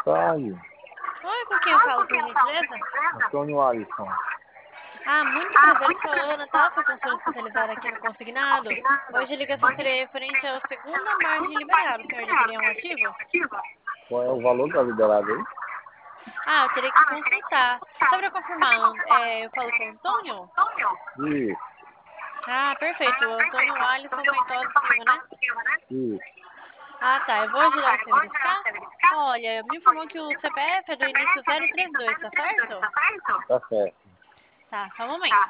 tarde. Oi, com quem eu falo, por gentileza? Antônio Alisson. Ah, muito prazer, eu sou a Ana, tá? Sou consultora especializada aqui no Consignado. Hoje a ligação seria referente à segunda margem liberada. O senhor já teria um motivo? Qual é o valor da liberada aí? Ah, eu teria que consultar. Só para confirmar, eu falo com o Antônio? Isso, Ah, perfeito. O Antônio Alisson Feitosa Silva, né? isso. Ah, tá. Eu vou ajudar você a verificar. Olha, me informou que o CPF é do início 032, tá certo? Tá certo. Tá, só um momento.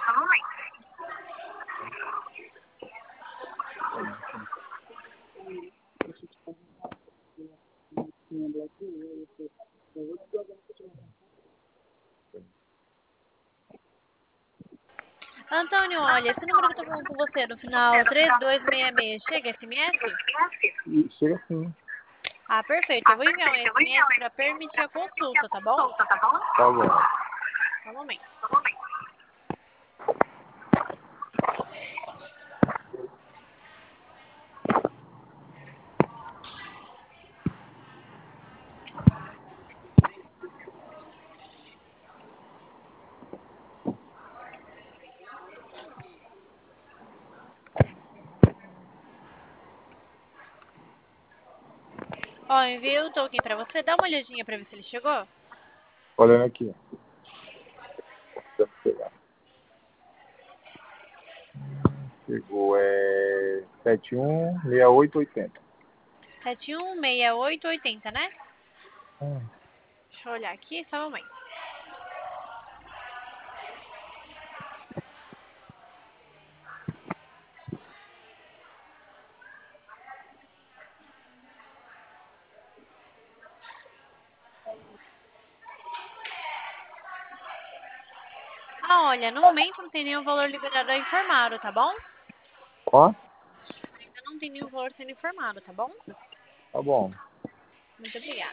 Antônio, olha, esse número que eu tô falando com você no final 3266, chega SMS? E chega assim. Ah, perfeito. Eu vou enviar um SMS para permitir a consulta, tá bom? Tá bom. Só um momento. Ó, eu enviei o token para você. Dá uma olhadinha para ver se ele chegou. Olhando aqui. Deve pegar. Chegou, 716880. 716880, né? Hum. Deixa eu olhar aqui, só um momento. Ah, olha, no momento não tem nenhum valor liberado a informado, tá bom? Ó, Ainda não tem nenhum valor sendo informado, tá bom? tá bom. Muito obrigada.